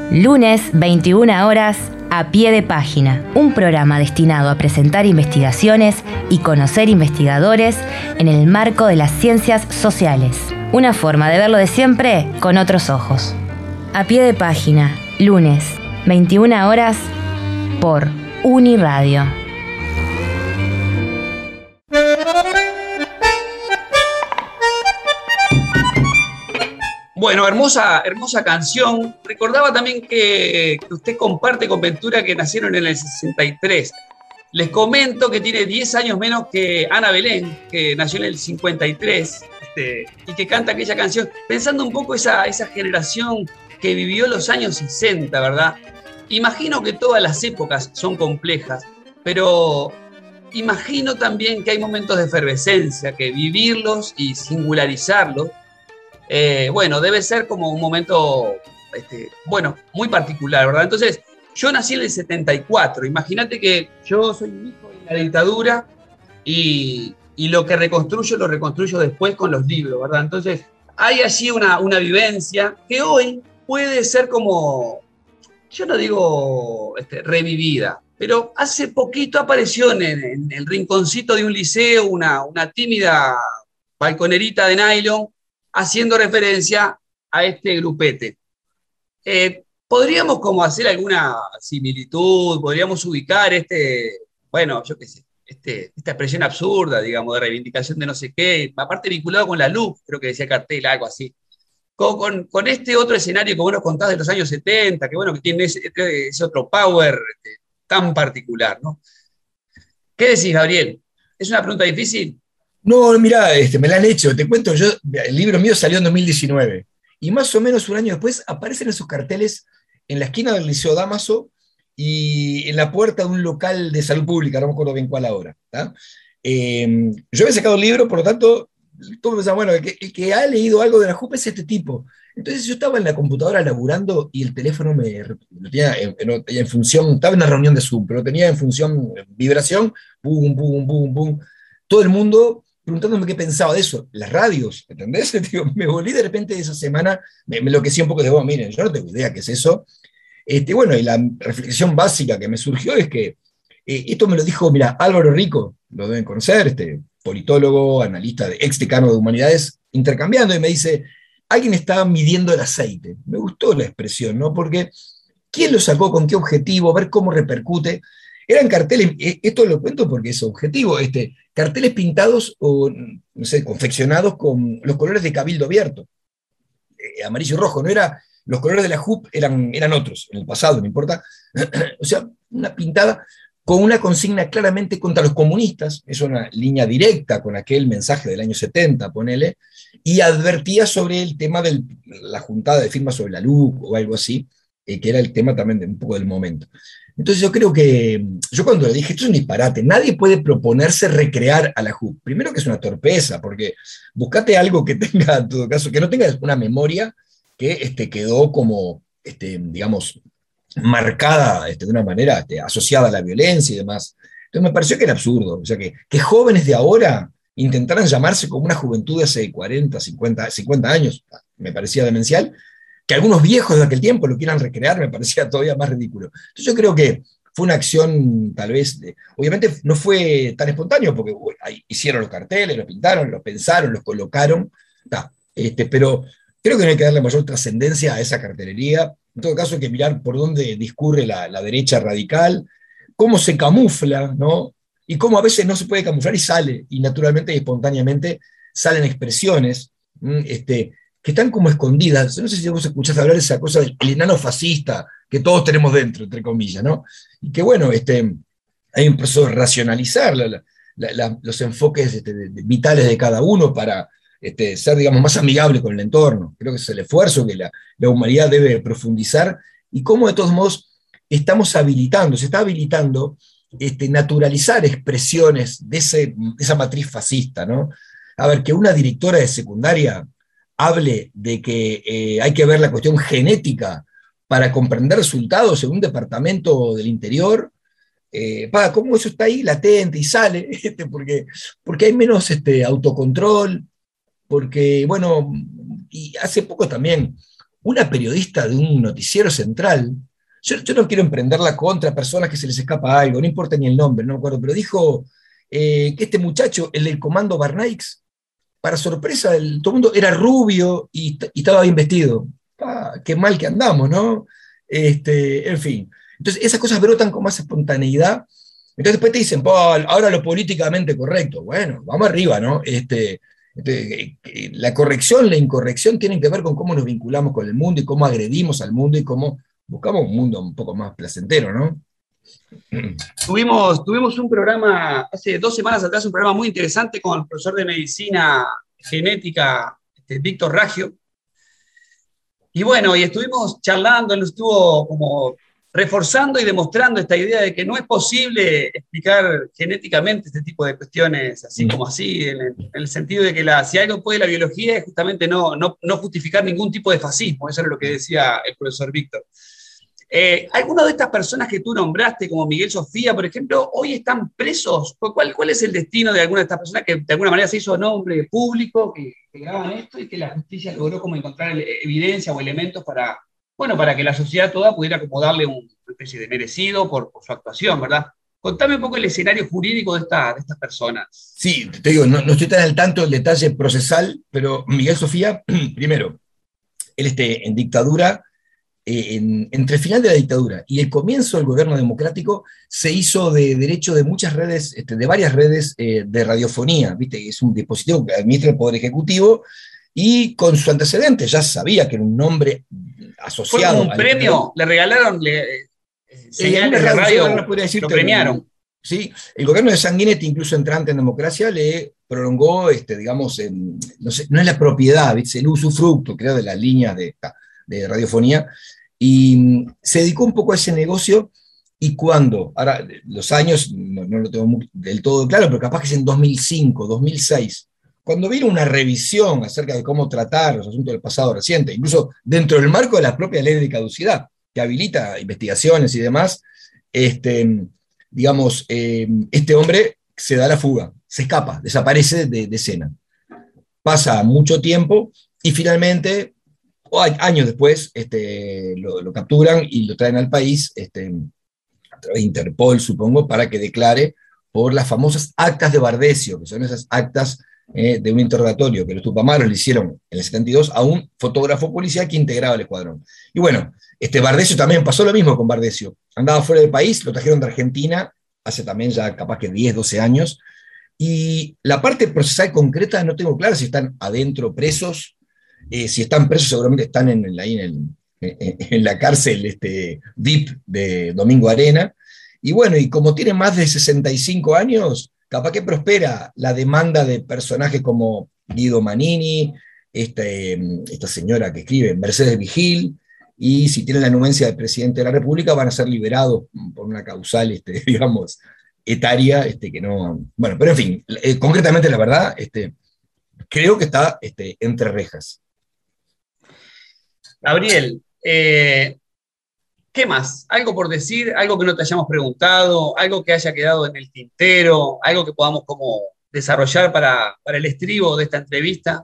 Lunes, 21 horas, A Pie de Página, un programa destinado a presentar investigaciones y conocer investigadores en el marco de las ciencias sociales. Una forma de verlo de siempre con otros ojos. A Pie de Página, lunes, 21 horas, por Uniradio. Bueno, hermosa canción. Recordaba también que usted comparte con Ventura que nacieron en el 63. Les comento que tiene 10 años menos que Ana Belén, que nació en el 53, y que canta aquella canción, pensando un poco esa generación que vivió los años 60, ¿verdad? Imagino que todas las épocas son complejas, pero imagino también que hay momentos de efervescencia, que vivirlos y singularizarlos, debe ser como un momento, muy particular, ¿verdad? Entonces, yo nací en el 74, imagínate que yo soy un hijo de la dictadura y lo que reconstruyo, lo reconstruyo después con los libros, ¿verdad? Entonces, hay allí una vivencia que hoy puede ser como, yo no digo revivida, pero hace poquito apareció en el rinconcito de un liceo una tímida balconerita de nylon, haciendo referencia a este grupete. ¿Podríamos como hacer alguna similitud? ¿Podríamos ubicar esta expresión absurda, digamos, de reivindicación de no sé qué, aparte vinculado con la luz, creo que decía Cartel, algo así, con este otro escenario que vos nos contás de los años 70, que tiene ese otro power tan particular, ¿no? ¿Qué decís, Gabriel? ¿Es una pregunta difícil? No, mirá, me la han hecho. Te cuento, el libro mío salió en 2019 y más o menos un año después aparecen esos carteles en la esquina del Liceo Dámaso y en la puerta de un local de salud pública, no me acuerdo bien cuál ahora. Yo había sacado el libro, por lo tanto, todo pensaba, bueno, el que ha leído algo de la JUP es este tipo. Entonces yo estaba en la computadora laburando y el teléfono lo tenía en función, estaba en una reunión de Zoom, pero lo tenía en función vibración, boom, boom, boom, boom. Todo el mundo preguntándome qué pensaba de eso, las radios, ¿entendés? Digo, me volví de repente de esa semana, me enloquecí un poco de vos, miren, yo no tengo idea qué es eso. Y la reflexión básica que me surgió es que esto me lo dijo, mira, Álvaro Rico, lo deben conocer, politólogo, analista, ex decano de humanidades, intercambiando, y me dice, alguien está midiendo el aceite. Me gustó la expresión, ¿no? Porque ¿quién lo sacó? ¿Con qué objetivo? Ver cómo repercute. Eran carteles, esto lo cuento porque es objetivo, carteles pintados o, no sé, confeccionados con los colores de Cabildo Abierto, amarillo y rojo, no era, los colores de la JUP eran otros, en el pasado, no importa, o sea, una pintada con una consigna claramente contra los comunistas, es una línea directa con aquel mensaje del año 70, ponele, y advertía sobre el tema de la juntada de firmas sobre la luz o algo así, que era el tema también de un poco del momento. Entonces yo creo que, yo cuando le dije, esto es un disparate, nadie puede proponerse recrear a la JUP. Primero que es una torpeza, porque buscate algo que tenga, en todo caso, que no tenga una memoria que quedó como, digamos, marcada de una manera asociada a la violencia y demás. Entonces me pareció que era absurdo, o sea, que jóvenes de ahora intentaran llamarse como una juventud de hace 40, 50 años, me parecía demencial. Que algunos viejos de aquel tiempo lo quieran recrear me parecía todavía más ridículo. Entonces yo creo que fue una acción tal vez, obviamente no fue tan espontáneo porque hicieron los carteles, los pintaron, los pensaron, los colocaron, pero creo que no hay que darle mayor trascendencia a esa cartelería. En todo caso hay que mirar por dónde discurre la derecha radical, cómo se camufla, ¿no? Y cómo a veces no se puede camuflar y sale, y naturalmente y espontáneamente salen expresiones, que están como escondidas. No sé si vos escuchás hablar de esa cosa del enano fascista que todos tenemos dentro, entre comillas, ¿no? Y que bueno, hay un proceso de racionalizar los enfoques vitales de cada uno para ser, digamos, más amigable con el entorno. Creo que ese es el esfuerzo que la humanidad debe profundizar y cómo de todos modos se está habilitando naturalizar expresiones de esa matriz fascista, ¿no? A ver, que una directora de secundaria hable de que hay que ver la cuestión genética para comprender resultados en un departamento del interior, cómo eso está ahí latente y sale, porque hay menos autocontrol, porque, bueno, y hace poco también una periodista de un noticiero central, yo no quiero emprenderla contra personas que se les escapa algo, no importa ni el nombre, no me acuerdo, pero dijo que este muchacho, el del comando Barnakes, para sorpresa de todo el mundo, era rubio y estaba bien vestido. Qué mal que andamos, ¿no? En fin. Entonces, esas cosas brotan con más espontaneidad. Entonces, después te dicen, ahora lo políticamente correcto. Bueno, vamos arriba, ¿no? La corrección, la incorrección tienen que ver con cómo nos vinculamos con el mundo y cómo agredimos al mundo y cómo buscamos un mundo un poco más placentero, ¿no? Tuvimos un programa hace 2 semanas atrás, un programa muy interesante con el profesor de medicina genética, Víctor Raggio. Y bueno, y estuvimos charlando, él estuvo como reforzando y demostrando esta idea de que no es posible explicar genéticamente este tipo de cuestiones así como así, en el sentido de que si algo puede la biología es justamente no justificar ningún tipo de fascismo, eso es lo que decía el profesor Víctor. Algunas de estas personas que tú nombraste, como Miguel Sofía, por ejemplo, hoy están presos. ¿Cuál es el destino de alguna de estas personas que de alguna manera se hizo nombre público, que graban esto y que la justicia logró como encontrar evidencia o elementos para que la sociedad toda pudiera como darle una especie de merecido por su actuación, ¿verdad? Contame un poco el escenario jurídico de estas personas. Sí, te digo, no estoy tan al tanto del detalle procesal, pero Miguel Sofía, primero, él en dictadura, entre el final de la dictadura y el comienzo del gobierno democrático, se hizo de derecho de muchas redes, de varias redes de radiofonía, ¿viste? Es un dispositivo que administra el Poder Ejecutivo, y con su antecedente ya sabía que era un nombre asociado. Fue como un premio, le regalaron señales de radio, no podría decirte, lo premiaron. Sí, el gobierno de Sanguinetti, incluso entrante en democracia, le prolongó, digamos, no es la propiedad, ¿viste? El usufructo, creo, de las líneas de radiofonía, y se dedicó un poco a ese negocio. Y ahora los años no lo tengo del todo claro, pero capaz que es en 2005, 2006, cuando vino una revisión acerca de cómo tratar los asuntos del pasado reciente, incluso dentro del marco de la propia ley de caducidad, que habilita investigaciones y demás, digamos, este hombre se da la fuga, se escapa, desaparece de escena. Pasa mucho tiempo y finalmente, años después, lo capturan y lo traen al país, a través de Interpol, supongo, para que declare por las famosas actas de Bardesio, que son esas actas de un interrogatorio que los Tupamaros le hicieron en el 72 a un fotógrafo policial que integraba el escuadrón. Y bueno, Bardesio también pasó lo mismo con Bardesio. Andaba fuera del país, lo trajeron de Argentina, hace también ya capaz que 10, 12 años, y la parte procesal concreta no tengo clara si están adentro presos, si están presos seguramente están en la cárcel VIP de Domingo Arena, y bueno, y como tiene más de 65 años, capaz que prospera la demanda de personajes como Guido Manini, esta señora que escribe, Mercedes Vigil, y si tienen la anuencia del presidente de la República van a ser liberados por una causal, digamos, etaria, que no... Bueno, pero en fin, concretamente la verdad, creo que está entre rejas. Gabriel, ¿qué más? ¿Algo por decir? ¿Algo que no te hayamos preguntado? ¿Algo que haya quedado en el tintero? ¿Algo que podamos como desarrollar para el estribo de esta entrevista?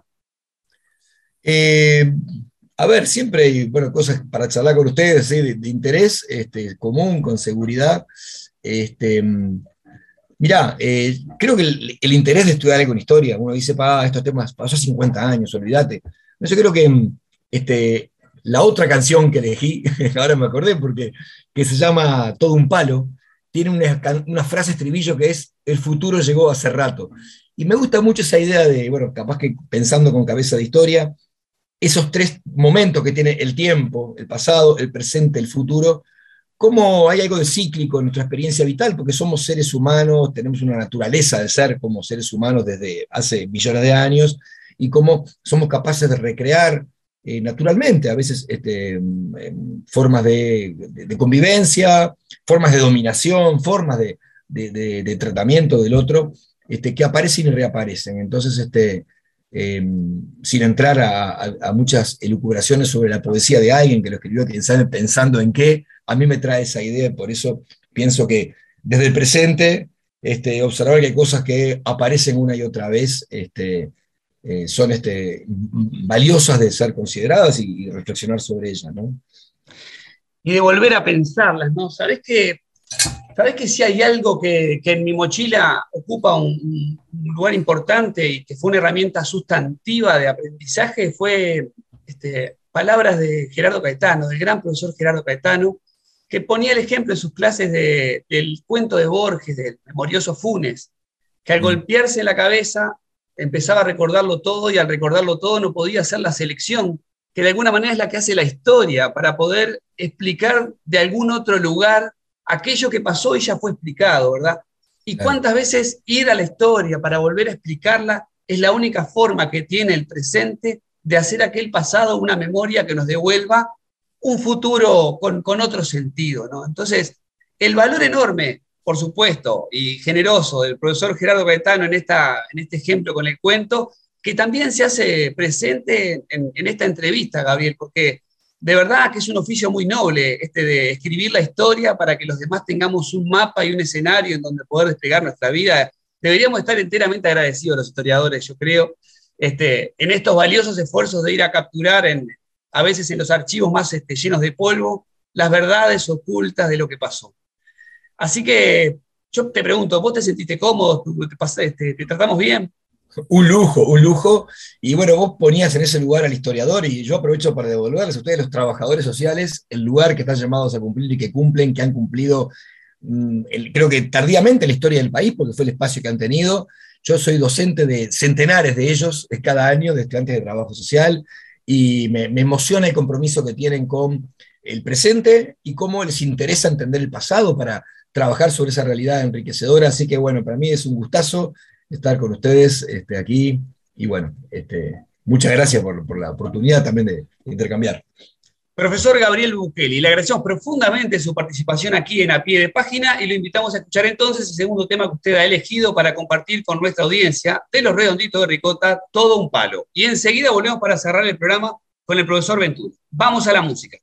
A ver, siempre hay cosas para charlar con ustedes, ¿sí? de interés común, con seguridad. Mirá, creo que el interés de estudiar algo en historia, uno dice, estos temas pasó 50 años, olvídate. Yo creo que la otra canción que elegí, ahora me acordé, que se llama Todo un palo, tiene una frase estribillo que es: el futuro llegó hace rato. Y me gusta mucho esa idea de, capaz que pensando con cabeza de historia, esos 3 momentos que tiene el tiempo, el pasado, el presente, el futuro, cómo hay algo de cíclico en nuestra experiencia vital, porque somos seres humanos, tenemos una naturaleza de ser como seres humanos desde hace millones de años, y cómo somos capaces de recrear naturalmente, a veces formas de convivencia, formas de dominación, formas de tratamiento del otro, que aparecen y reaparecen. Entonces, sin entrar a muchas elucubraciones sobre la poesía de alguien que lo escribió pensando en qué, a mí me trae esa idea, y por eso pienso que desde el presente, observar que hay cosas que aparecen una y otra vez, son valiosas de ser consideradas y reflexionar sobre ellas, ¿no? Y de volver a pensarlas, ¿no? ¿Sabés que si hay algo que en mi mochila ocupa un lugar importante y que fue una herramienta sustantiva de aprendizaje? Fue palabras de Gerardo Caetano, del gran profesor Gerardo Caetano, que ponía el ejemplo en sus clases del cuento de Borges, del memorioso Funes, que al golpearse en la cabeza empezaba a recordarlo todo, y al recordarlo todo no podía hacer la selección, que de alguna manera es la que hace la historia, para poder explicar de algún otro lugar aquello que pasó y ya fue explicado, ¿verdad? Y cuántas veces ir a la historia para volver a explicarla es la única forma que tiene el presente de hacer aquel pasado una memoria que nos devuelva un futuro con otro sentido, ¿no? Entonces, el valor enorme, por supuesto, y generoso del profesor Gerardo Caetano en este ejemplo con el cuento, que también se hace presente en esta entrevista, Gabriel, porque de verdad que es un oficio muy noble de escribir la historia para que los demás tengamos un mapa y un escenario en donde poder desplegar nuestra vida. Deberíamos estar enteramente agradecidos los historiadores, yo creo, en estos valiosos esfuerzos de ir a capturar, a veces en los archivos más llenos de polvo, las verdades ocultas de lo que pasó. Así que yo te pregunto, ¿vos te sentiste cómodo? ¿Te tratamos bien? Un lujo. Y bueno, vos ponías en ese lugar al historiador, y yo aprovecho para devolverles a ustedes, los trabajadores sociales, el lugar que están llamados a cumplir y que cumplen, que han cumplido, creo que tardíamente, la historia del país, porque fue el espacio que han tenido. Yo soy docente de centenares de ellos cada año, de estudiantes de trabajo social, y me emociona el compromiso que tienen con el presente y cómo les interesa entender el pasado para trabajar sobre esa realidad enriquecedora. Así que bueno, para mí es un gustazo estar con ustedes aquí, y bueno, muchas gracias por la oportunidad también de intercambiar. Profesor Gabriel Bukeli, le agradecemos profundamente su participación aquí en A Pie de Página, y lo invitamos a escuchar entonces el segundo tema que usted ha elegido para compartir con nuestra audiencia, de Los Redonditos de Ricota, Todo un Palo. Y enseguida volvemos para cerrar el programa con el profesor Ventura. Vamos a la música.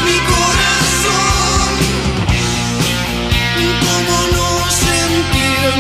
Sentir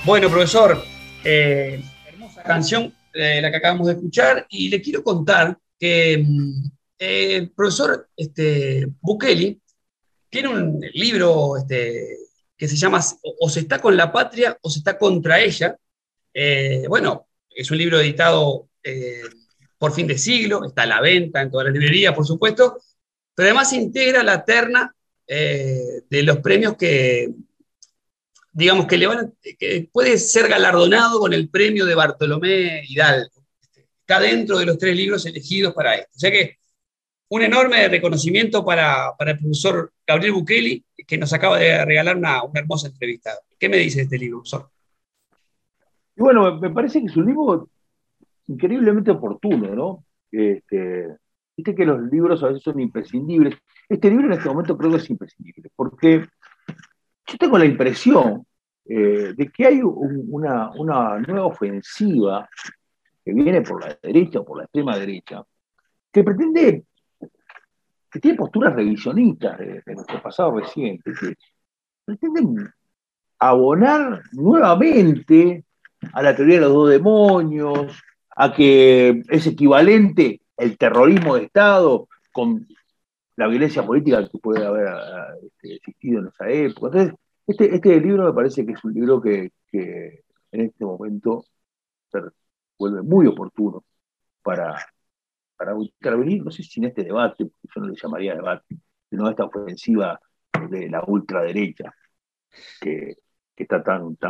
Bueno, profesor, hermosa canción la que acabamos de escuchar, y le quiero contar que el profesor Bukele tiene un libro que se llama O se está con la patria o se está contra ella. Bueno, es un libro editado por fin de siglo, está a la venta en todas las librerías, por supuesto, pero además integra la terna de los premios que, digamos, que puede ser galardonado con el premio de Bartolomé Hidalgo. Está dentro de los 3 libros elegidos para esto. O sea que un enorme reconocimiento para el profesor Gabriel Bukele, que nos acaba de regalar una hermosa entrevista. ¿Qué me dice de este libro, profesor? Y bueno, me parece que es un libro increíblemente oportuno, ¿no? Viste que los libros a veces son imprescindibles. Este libro en este momento creo que es imprescindible, porque yo tengo la impresión de que hay una nueva ofensiva que viene por la derecha o por la extrema derecha, que tiene posturas revisionistas de nuestro pasado reciente, que pretenden abonar nuevamente a la teoría de los 2 demonios, a que es equivalente el terrorismo de Estado con la violencia política que puede haber existido en esa época. Entonces, este libro me parece que es un libro que en este momento se vuelve muy oportuno para intervenir, no sé si en este debate, porque yo no le llamaría debate, sino a esta ofensiva de la ultraderecha que está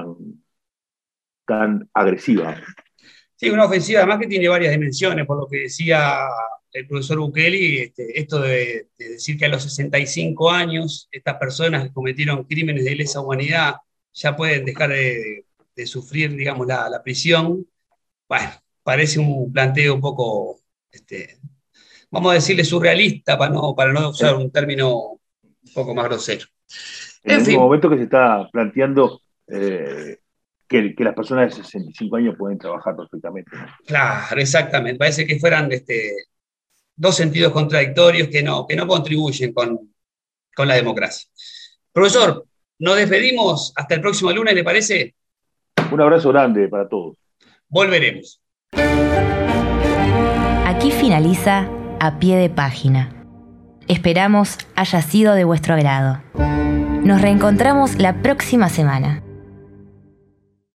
tan agresiva. Sí, una ofensiva además que tiene varias dimensiones, por lo que decía el profesor Bukele, esto de decir que a los 65 años estas personas que cometieron crímenes de lesa humanidad ya pueden dejar de sufrir, digamos, la prisión. Bueno, parece un planteo un poco, vamos a decirle surrealista, para no usar un término un poco más grosero. En el mismo momento que se está planteando que las personas de 65 años pueden trabajar perfectamente, ¿no? Claro, exactamente. Parece que fueran 2 sentidos contradictorios que no contribuyen con la democracia. Profesor, nos despedimos hasta el próximo lunes, ¿le parece? Un abrazo grande para todos. Volveremos. Aquí finaliza A Pie de Página. Esperamos haya sido de vuestro agrado. Nos reencontramos la próxima semana.